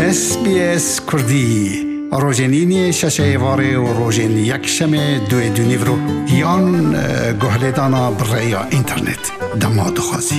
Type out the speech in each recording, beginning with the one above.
SBS کردی روزنینی ششه واره و روزن یک شمه دوی دونیورو یان گهلیدانا برای اینترنت دما دخوازی.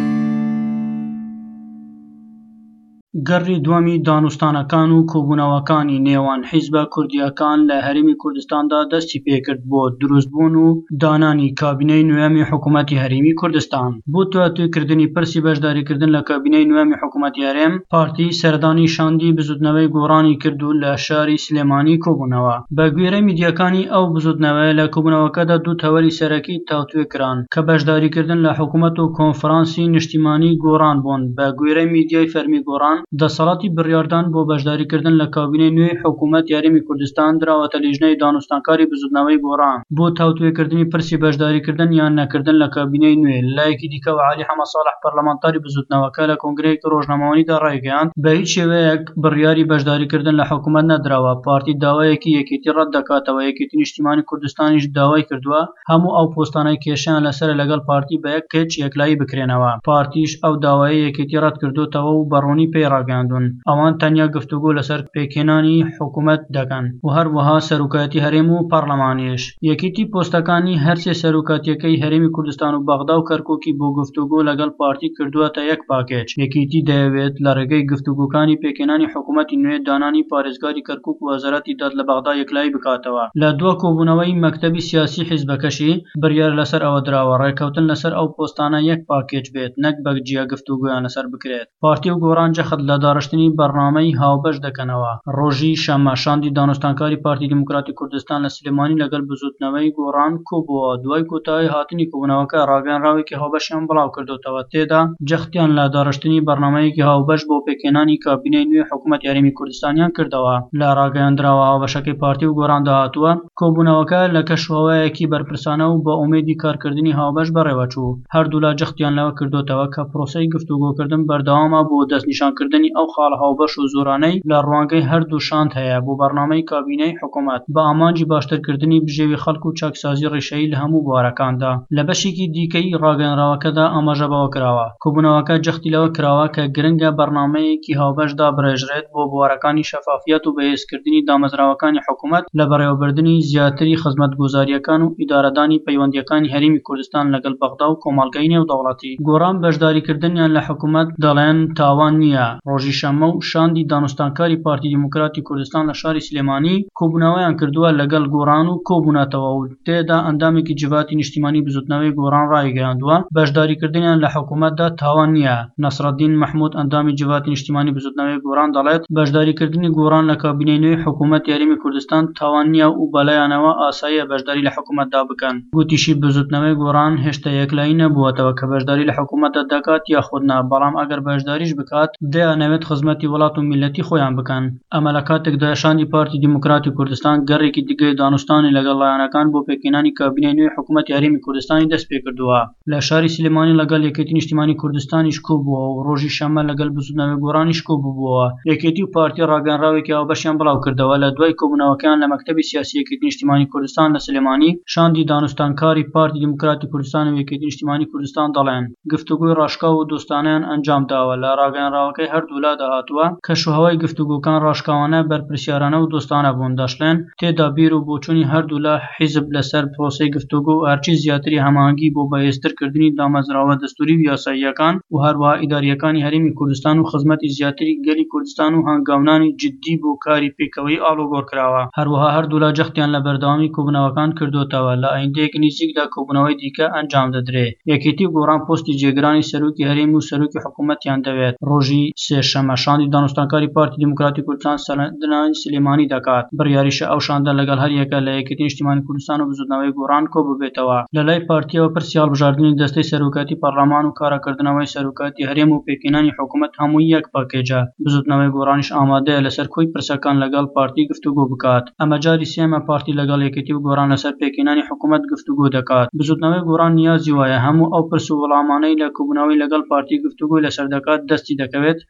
گەڕی دوامی دانوستانەکان و کۆبوونەوەکانی نێوان حیزبە کوردیەکان لە هەرێمی کوردستاندا دەستی پێکرد بۆ دروستبوون و دانانی کابینەی نوێمی حکوومەتی هەرێمی کوردستان. بۆ تواتوێکردنی پرسی بەشداریکردن لە کابینەی نوێمی حکوومەتی هەرێم، پارتی سەردانی شاندی بزوتنەوەی گۆڕانی کرد و لە شاری سلێمانی کۆبوونەوە. بە گوێرە میدیەکانی ئەو بزوتنەوەیە لە کۆبوونەوەکەدا دوو تەوەری سەرەکی تاوتوێکران کە بەشداریکردن لە حکوومەت و کۆنفرانسی نیشتیمانی گۆڕان بوون. بە گوێرەی میدیای فەرمی گۆڕان، دەسەڵاتی بڕیاردان بۆ بەشداریکردن لە کابینەی نوێی حکوومەت یاریمی کوردستان دراوەتە لیژنەی دانوستانکاری بزوتنەوەی گۆڕان بۆ تاوتوێکردنی پرسی بەشداریکردن یان نەکردن لە کابینەی نوێ. لایەکی دیکەوە عالی حەمە ساڵح پەرلەمانتاری بزوتنەوەکە لە کۆنگرەیەکی ڕۆژنامەوانیدا ڕایگەیاند بە هیچ شێوەیەک بڕیاری بەشداریکردن لە حکوومەت نەدراوە. پارتی داوایەکی یەکێتی ڕەت دەکاتەوە. یەکێتی نیشتیمانی کوردستانیش داوای کردووە هەموو ئەو پۆستانەی کێشیان لەسەر لەگەڵ پارتی بە یەک کێچ یەکلایی بکرێنەوە. پارتیش ئەو داوایە یەکێتی ڕەت کردوتەوە و بەڕوونی پێی ڕاگەاندون ئەوان تەنیا گفتوگۆ لەسەر پێکهێنانی حکوومەت دەکەن و هەروەها سەرۆکایەتی هەرێم و پەرلەمانیش. یەکێتی پۆستەکانی هەر سێ سەرۆکایەتیەکەی هەرێمی کوردستان و بەغدا و کەرکووکی بۆ گفتوگۆ لەگەڵ پارتی کردووەتە یەک پاکێج. یەکێتی دەیەوێت لە ڕێگەی گفتوگۆکانی پێکهێنانی حکوومەتی نوێ دانانی پارێزگاری کەرکووک و وەزارەتی داد لە بەغدا یەکلایی بکاتەوە. لە دووە کۆبوونەوەی مەکتەبی سیاسی حیزبەکەشی بڕیار لەسەر ئەوە دراوە ڕێکەوتن لەسەر ئەو پۆستانە یەک پاکێج بێت، نەک بەجیا گفتوگۆیان لەسەر بکرێت. پارتی و گۆڕان جەخت لە داڕشتنی بەرنامەی هاوبەش دەکەنەوە. ڕۆژی شەمە شاندی دانوستانکاری پارتی دیموکراتی کوردستان لە سلێمانی لەگەڵ بزوتنەوەی گۆڕان کۆبووە. دوای کۆتایی هاتنی کۆبوونەوەکە ڕاگەیەنراوێکی هاوبەشیان بڵاو کردوتەوە. تێدا جەختیان لە داڕشتنی بەرنامەیەکی هاوبەش بۆ پێکهێنانی کابینەی نوێی حکوومەت یاریمی کوردستانیان کردەوە. لە ڕاگەیەندراوە هاوبەشەکەی پارتی و گۆڕان داهاتووە. کۆبوونەوەکە لە کەشوهەوایەکی بەرپرسانە و بە ئومێدی کارکردنی هاوبەش بەڕێوەچوو. هەردوو لا جەختیان لەوە کردوتەوە کە پرۆسەی گفتوگۆکردن بەردەوامە بۆ دەستنیشانکردنی ئەو خاڵە هاوبەش و زۆرانەی لە ڕوانگەی هەردوو شاند هەیە بۆ بەرنامەی کابینەی حکوومەت بە ئامانجی باشترکردنی بژێوی خەڵک و چاکسازی ڕێشەیی لە هەموو بوارەکاندا. لە بەشێکی دیکەی ڕاگەیەنراوەکەدا ئاماژە بەوە کراوە. کۆبوونەوەکە جەختی لەوە کراوە کە گرنگە بەرنامەیەکی هاوبەش دابڕێژرێت بۆ بوارەکانی شەفافیەت و بەهێزکردنی دامەزراوەکانی حکوومەت لە بەڕێوەبردننی زیاتری خزمەتگوزاریەکان و ئیدارەدانی پەیوەندیەکانی هەرێمی کوردستان لەگەڵ بەغدا و کۆمەڵگەی نێودەوڵەتی. گۆڕان بەشداریکردنیان لە حکوومەت دەڵێن تاوان نییە. ڕۆژی شەمە و شاندی دانوستانکاری پارتی دیموکراتی کوردستان لە شاری سلێمانی کۆبوونەوەیان کردووە لەگەڵ گۆڕان و کۆبوونەتەوە و تێدا ئەندامێکی جڤاتی نیشتیمانی بزوتنەوەی گۆڕان ڕایگەیاندووە بەشداریکردنیان لە حکوومەتدا تاوان نییە. نەسرەدین مەحموود ئەندامی جڤاتی نیشتیمانی بزوتنەوەی گۆڕان دەڵێت بەشداریکردنی گۆڕان لە کابینەی نوێی حکوومەت یاریمی کوردستان تاوان نییە و بەلایانەوە ئاساییە بەشداری لە حکوومەتدا بکەن. گوتیشی بزوتنەوەی گۆڕان هێشتا یەکلایی نەبووەتەوە کە بەشداری لە حکوومەتدا دەکات یاخود نا، بەڵام ئەگەر بەشداریش بکات دەیانەوێت خزمەتی وڵات و میلەتی خۆیان بکەن. ئەمە لە کاتێکدا شاندی پارتی دیموکراتی کوردستان گەڕێکی دیگەی دانوستانی لەگەڵ لایەنەکان بۆ پێکهێنانی کابینەی نوێی حکوومەت یاریمی کوردستانی دەست پێ کردووە. لە شاری سلێمانی لەگەڵ یەکێتی نیشتیمانی کوردستانیش کۆبووە و ڕۆژی شەمە لەگەڵ بزوتنەوەی گۆڕانیش کۆبووبووە. یەکێتی و پارتی ڕاگەیەنراوێکی هاوبەشیان بڵاو کردەوە لە دوای کۆبوونەوەکەیان لە مەکتەبی سیاسی یەکێتی نیشتیمانی کوردستان لە سلێمانی. شاندی دانوستانکاری پارتی دیموکراتی کوردستان و یەکێتی نیشتیمانی کوردستان دەڵێن گفتوگۆی ڕاشکاو و دۆستانەیان ئەنجام داوە. لە ڕاگەیەنراوەکەی هەردوو لا داهاتووە کەشوهەوای گفتوگۆکان ڕاشکاوانە بەرپرسیارانە و دۆستانە بوون. دەشڵێن تێدا بیر و بۆچوونی هەردوو لا حیزب لەسەر پرۆسەی گفتوگۆ و هەرچی زیاتری هەماهەنگی بۆ بەهێزترکردنی دامەزراوە دەستووری و یاساییەکان و هەروەها ئیداریەکانی هەرێمی کوردستان و خزمەتی زیاتری گەلی کوردستان و هەنگاونانی جددی بۆ کاری پێکەوەی ئاڵوگۆڕ کراوە. هەروەها هەردوو لا جەختیان لە بەردەوامی کۆبوونەوەکان کردوتەوە. لە ئایندەیەکی نزیکدا کۆبوونەوەی دیکە ئەنجام دەدرێت. یەکێتی گۆڕان پۆستی جێگرانی سەرۆکی هەرێم و سەرۆکی حکوومەتیان دەوێت. ڕۆژی سێشەمە شاندی دانوستانکاری پارتی دیموکراتی کوردستان سەردانی سلێمانی دەکات. بڕیاریشە ئەو شاندە لەگەڵ هەر یەکە لە یەکێتی نیشتیمانی کوردستان و بزوتنەوەی گۆڕان کۆببێتەوە. لە لای پارتیەوە پرسی هەڵبژاردننی دەستەی سەرۆکاتی پەرلەمان و کارەکردنەوەی سەرۆکاتی هەرێم و پێکهێنانی حکوومەت هەمووی یەک پاکێجە. بزوتنەوەی گۆڕانیش ئامادەیە لەسەر کۆی پرسەکان لەگەڵ پارتی گفتوگۆ بکات. ئەمە جاری سێمە پارتی لەگەڵ یەکێتی و گۆڕان لەسەر پێکهێنانی حکوومەت گفتوگۆ دەکات. بزوتنەوەی گۆڕان نیازی وایە هەموو ئەو پرس و وەڵامانەی لە کۆبوونەوەی لەگەڵ پارتی گفتوگۆی لەسەر دەکات دەستی دەکەوێت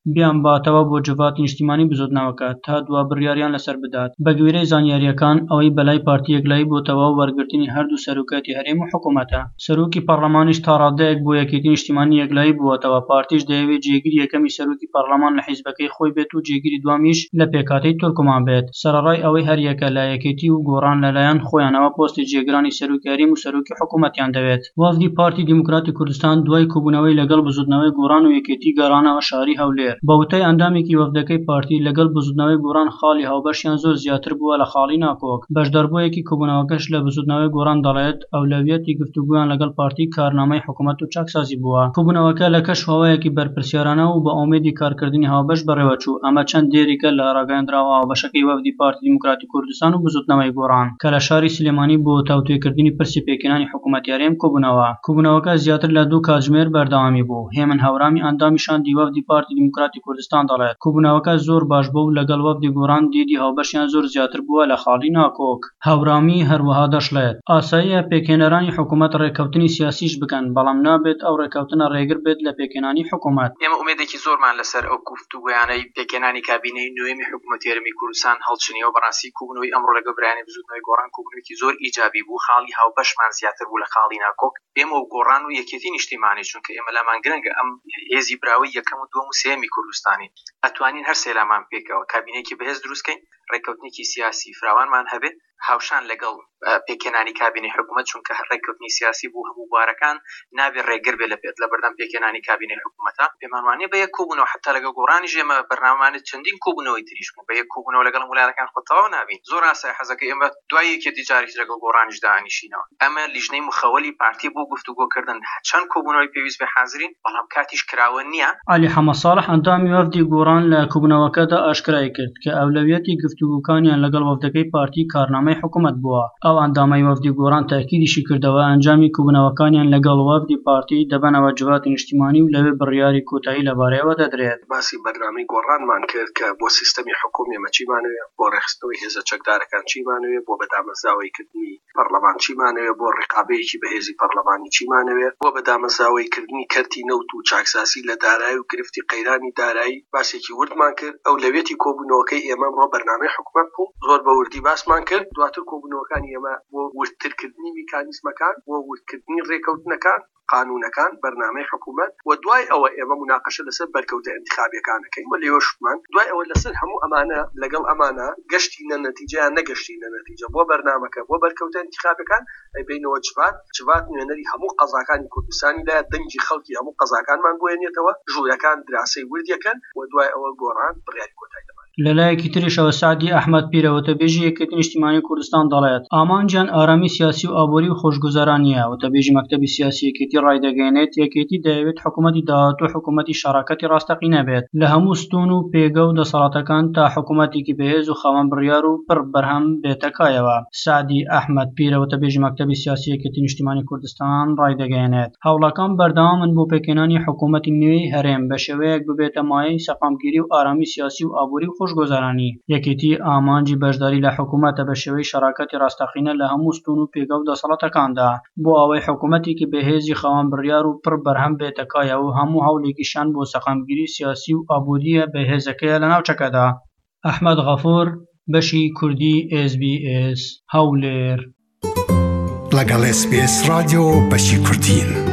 بیان باتەوە بۆ جوڤاتی نیشتیمانی بزوتنەوەکە تا دوا بڕیاریان لەسەر بدات. بە گوێرەی زانیاریەکان ئەوەی بەلای پارتی یەکلایی بۆتەوە و وەرگرتنی هەردوو سەرۆکایەتی هەرێم و حکوومەتە. سەرۆکی پەرلەمانیش تا ڕادەیەک بۆ یەکێتی نیشتیمانی یەکلایی بووەتەوە. پارتیش دەیەوێت جێگیری یەکەمی سەرۆکی پەرلەمان لە حیزبەکەی خۆی بێت و جێگیری دوامیش لە پێکهاتەی تورکمان بێت. سەرەڕای ئەوەی هەر یەکە لە یەکێتی و گۆڕان لەلایەن خۆیانەوە پۆستی جێگرانی سەرۆکی هەرێم و سەرۆکی حکوومەتیان دەوێت. وەفدی پارتی دیموکراتی کوردستان دوای کۆبوونەوەی لەگەڵ بزوتنەوەی گۆڕان و یەکێتی گەڕانەوە شاری هەولێر. بە وتەی ئەندامێکی وەفدەکەی پارتی لەگەڵ بزوتنەوەی گۆڕان خاڵی هاوبەشیان زۆر زیاتر بووە لە خاڵی ناکۆک. بەشداربوویەکی کۆبوونەوەکەش لە بزوتنەوەی گۆڕان دەڵێت ئەولەویەتی گفتوگۆیان لەگەڵ پارتی کارنامەی حکوومەت و چاکسازی بووە. کۆبوونەوەکە لە کەشواوەیەکی بەرپرسیارانە و بە ئومێدی کارکردنی هاوبەش بەڕێوەچوو. ئەمە چەند دێریکە لە ڕاگەیاندراوە هاوبەشەکەی وەفدی پارتی دیموکراتی کوردستان و بزوتنەوەی گۆڕان کە لە شاری سلێمانی بۆ تاوتوێکردنی پرسی پێکێنانی حکوومەتی هەرێم کۆبوونەوە. کۆبوونەوەکە زیاتر لە 2 کاتژمێر بەردەوامی بوو. هێمن هەورامی ئەندامیشاندی وەفدی پارتی دیموکراتی کوردستان دەڵێت کۆبوونەوەکە زۆر باش بوو و لەگەڵ وەفدی گۆڕان دیدی هاوبەشیان زۆر زیاتر بووە لە خاڵی ناکۆک. هەورامی هەروەها دەشڵێت ئاساییە پێکێنەرانی حکوومەت ڕێکەوتنی سیاسیش بکەن، بەڵام نابێت ئەو ڕێکەوتنە ڕێگر بێت لە پێکێنانی حکوومەت. ئێمە ئومێدێکی زۆرمان لەسەر ئەو گفتوگۆیانەی پێکێنانی کابینەی نوێمی حکوومەتی هەرێمی کوردستان هەڵچنیەوە. بەڕاستی کۆبوونەوەی ئەمڕۆ لەگەڵ برایانی بزوتنەوەی گۆڕان کۆبوونەوەکی زۆر ئیجابی بوو. خاڵی هاوبەشمان زیاتر بوو لە خاڵی ناکۆک. ئێمە و گۆڕان و یەکێتی نیشتیمانی چونکە ئێمە لامان گرنگە ئەم هێزی براوی یەکەم و دووەم و سێمی کوردستانی ئەتوانین هەر سێلامان پێکەوە کابینەیەکی بەهێز دروستکەین، ڕێکەوتنێکی سیاسی فراوانمان هەبێت، هاوشان لەگەڵ پێکێنانی کابینەی حکوومەت چونکە هەر ڕێکەوتنی سیاسی بوو هەموو بوارەکان نابێت ڕێگر بێت لە بەردەم پێکێنانی کابینەی حکوومەتە. پێمان وانێ بە یەک کۆبوونەوە حتا لەگەڵ گۆڕانیش ئێمە بەرنامەمانێت چەندین کۆبوونەوەی تریش بوو. بە یەک کۆبوونەوە لەگەڵ وڵاتەکان خۆتەواو نابین. زۆر ئاسای حەزەکە ئێمە دوای یەکێتی جارێک لەگەڵ گۆڕانیش دانیشینەوە. ئەمە لیژنەی مخەوەلی پارتی بۆ گفتوگۆکردن چەند کۆبوونەوەی پێویست بە حاضرین، بەڵام کاتیش کراوە نییە. علی حەمەد ساڵح ئەندامی وەفدی گۆڕان لە کۆبوونەوەکەدا ئاشکرای کرد کە ئەولەویەتی گفتوگۆکانیان لەگەڵ وەفدەکەی پارتی کارنامەی حکوومەت بووە. ئەو ئەندامەی وەفدی گۆڕان تاکیدیشی کردەوە ئەنجامی کۆبوونەوەکانیان لەگەڵ وەفدی پارتی دەبەنەوە جوڤاتی نیشتیمانی و لەوێ بڕیاری کۆتایی لەبارەیەوە دەدرێت. باسی بەرنامەی گۆڕانمان کرد کە بۆ سیستەمی حکوومی ئێمە چیمانوێت، بۆ ڕێخستنەوەی هێزە چەکدارەکان چیمانوێت، بۆ بەدامەزراوەیکردنی پەرلەمان چیمانوێت، بۆ ڕێقابەیەکی بەهێزی پەرلەمانی چیمانوێت، بۆ بەدامەزراوەیکردنی کەرتی نەوت و چاکساسی لە دارایی و گرفتی قەیرانی دارایی باسێکی وردمان کرد. ئەو لەوێتی کۆبوونەوەکەی ئێمە ڕۆ بەرنامەی حکوومەت بوو زۆر بە وردی باسمان کرد. دواتر کۆبوونەوەکانی ئێمە بۆ وردترکردنی میکانیزمەکان، بۆ وردکردنی ڕێکەوتنەکان، قانونەکان، بەرنامەی حکوومەت و دوای ئەوە ئێمە مناقەشە لەسەر بەرکەوتە انتخابیەکانەکەین و لێوەشمان دوای ئەوە لەسەر هەموو ئەمانە لەگەڵ ئەمانە گەشتینە نەتیجەیان نەگەشتینە نەتیجە بۆ بەرنامەکە بۆ بەرکەوتە انتخابەکان ئەیبینەوە جوات نوێنەری هەموو قەزاکانی کوردستانی لایە دەنگی خەڵکی هەموو قەزاکانمان بۆێنێتەوە، ژوورەکان دراسی وردیەکەن و دوای ئەوە گۆڕان بڕیاری کۆتایی دەبات. لەلایەکی تریشەوە سعدی ئەحمەد پیرەوەتەبێژی یەکێتی نیشتیمانی کوردستان دەڵێت ئامانجیان ئارامی سیاسی و ئابووری و خۆشگوزارانیە. وتەبێژی مەکتەبی سیاسی یەکێتی ڕایدەگەێنێت یەکێتی دەیەوێت حکوومەتی داهاتوو حکوومەتی شەڕەکەتی ڕاستەقینە بێت لە هەموو ستون و پێگە و دەسەڵاتەکان تا حکوومەتێکی بەهێز و خاوەن بڕیار و پڕ بەرهەم بێتەکایەوە. سعدی ئەحمەد پیرەوەتەبێژی مەکتەبی سیاسی یەکێتی نیشتیمانی کوردستان ڕایدەگەێنێت هەوڵەکان بەردەوامن بۆ پێکێنانی حکوومەتی نوێی هەرێم بە شێوەیەک ببێتە مایەی سەقامگیری و ئارامی سیاسی و ئابووری و خۆشگوزارانی. یەکێتی ئامانجی بەشداری لە حکوومەتە بە شێوەی شەراکەتی ڕاستەقینە لە هەموو ستون و پێگە و دەسەڵاتەکاندا بۆ ئەوەی حکوومەتێکی بەهێزی خاوەن بڕیار و پڕ بەرهەم بێتەکایەوە و هەموو هەوڵێکیشان بۆ سەقامگیری سیاسی و ئابووریە بەهێزەکەیە لە ناوچەکەدا. ئەحمەد غەفوور، بەشی کوردی SBS هەولێر. لەگەڵ SBS رادیۆ بەشی کوردین.